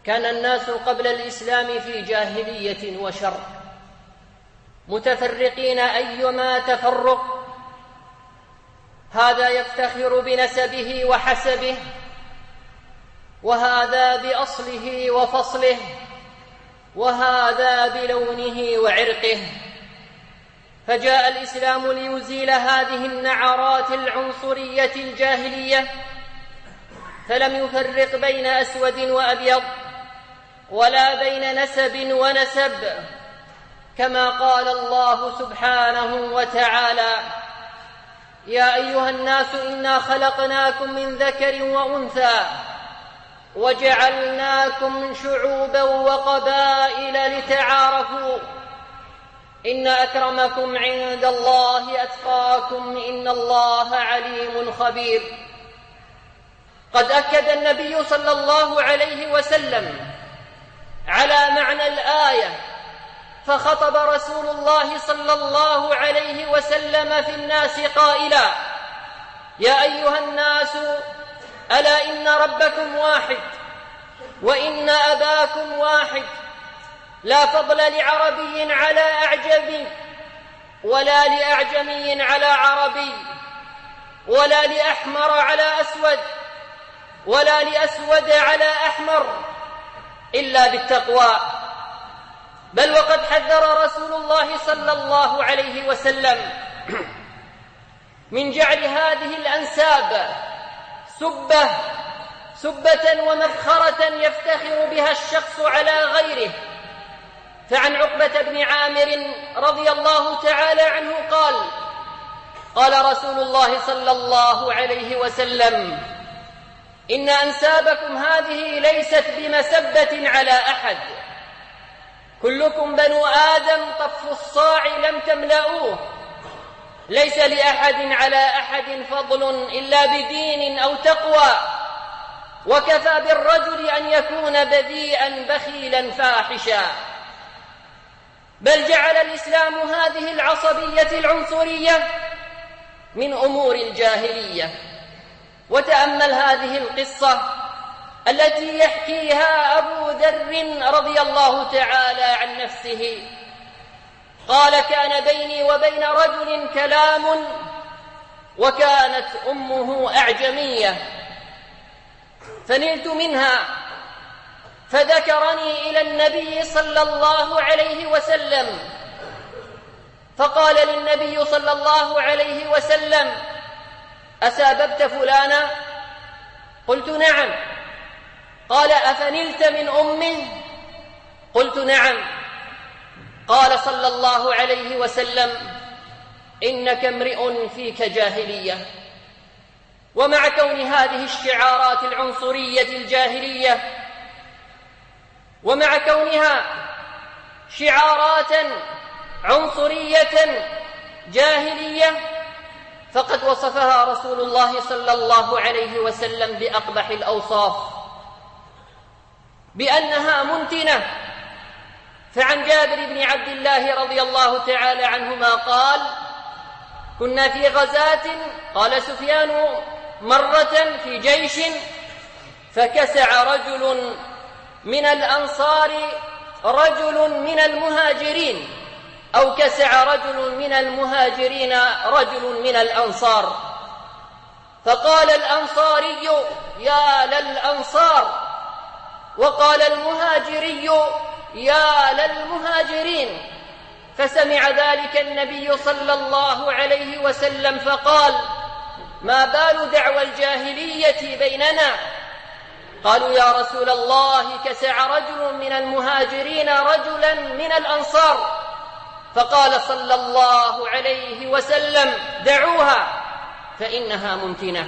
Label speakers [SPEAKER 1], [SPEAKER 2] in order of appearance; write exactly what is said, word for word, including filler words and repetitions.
[SPEAKER 1] كان الناس قبل الإسلام في جاهلية وشر، متفرقين أيما تفرق، هذا يفتخر بنسبه وحسبه، وهذا بأصله وفصله، وهذا بلونه وعرقه. فجاء الإسلام ليزيل هذه النعرات العنصرية الجاهلية، فلم يفرق بين أسود وأبيض ولا بين نسب ونسب، كما قال الله سبحانه وتعالى: يا أيها الناس إنا خلقناكم من ذكر وأنثى وجعلناكم شعوبا وقبائل لتعارفوا إن أكرمكم عند الله أتقاكم إن الله عليم خبير. قد أكد النبي صلى الله عليه وسلم على معنى الآية، فخطب رسول الله صلى الله عليه وسلم في الناس قائلا: يا أيها الناس ألا إن ربكم واحد وإن أباكم واحد، لا فضل لعربي على أعجمي ولا لأعجمي على عربي ولا لأحمر على أسود ولا لأسود على أحمر إلا بالتقوى. بل وقد حذر رسول الله صلى الله عليه وسلم من جعل هذه الأنساب سبة سبة ومفخرة يفتخر بها الشخص على غيره. فعن عقبة بن عامر رضي الله تعالى عنه قال: قال رسول الله صلى الله عليه وسلم: إن أنسابكم هذه ليست بمسبة على أحد، كلكم بنو آدم طف الصاع لم تملؤوه، ليس لأحد على أحد فضل إلا بدين أو تقوى، وكفى بالرجل أن يكون بذيئا بخيلا فاحشا. بل جعل الإسلام هذه العصبية العنصرية من أمور الجاهلية. وتأمل هذه القصة التي يحكيها أبو ذر رضي الله تعالى عن نفسه، قال: كان بيني وبين رجل كلام وكانت أمه أعجمية، فنلت منها فذكرني إلى النبي صلى الله عليه وسلم، فقال للنبي صلى الله عليه وسلم: أساببت فلانا؟ قلت: نعم. قال: أفنلت من أمه؟ قلت: نعم. قال صلى الله عليه وسلم: إنك امرئ فيك جاهلية. ومع كون هذه الشعارات العنصرية الجاهلية، ومع كونها شعارات عنصرية جاهلية، فقد وصفها رسول الله صلى الله عليه وسلم بأقبح الأوصاف، بأنها منتنة. فعن جابر بن عبد الله رضي الله تعالى عنهما قال: كنا في غزاة، قال سفيان، مرة في جيش، فكسع رجل من الأنصار رجل من المهاجرين، أو كسع رجل من المهاجرين رجل من الأنصار، فقال الأنصاري: يا للأنصار، وقال المهاجري: يا للمهاجرين. فسمع ذلك النبي صلى الله عليه وسلم فقال: ما بال دعوى الجاهلية بيننا؟ قالوا: يا رسول الله، كسع رجل من المهاجرين رجلا من الأنصار. فقال صلى الله عليه وسلم: دعوها فإنها منتنة.